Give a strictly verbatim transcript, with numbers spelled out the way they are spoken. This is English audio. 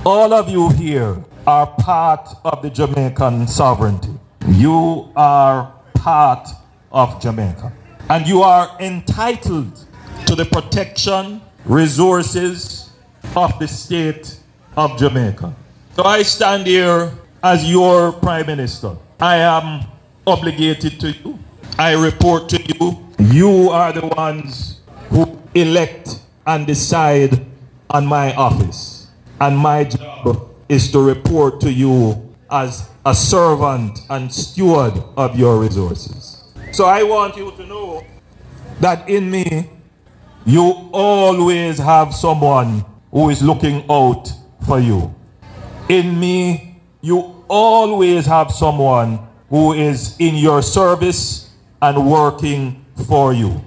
All of you here are part of the Jamaican sovereignty. You are part of Jamaica. And you are entitled to the protection, resources of the state of Jamaica. So I stand here as your Prime Minister. I am obligated to you. I report to you. You are the ones who elect and decide on my office. And my job is to report to you as a servant and steward of your resources. So I want you to know that in me, you always have someone who is looking out for you. In me, you always have someone who is in your service and working for you.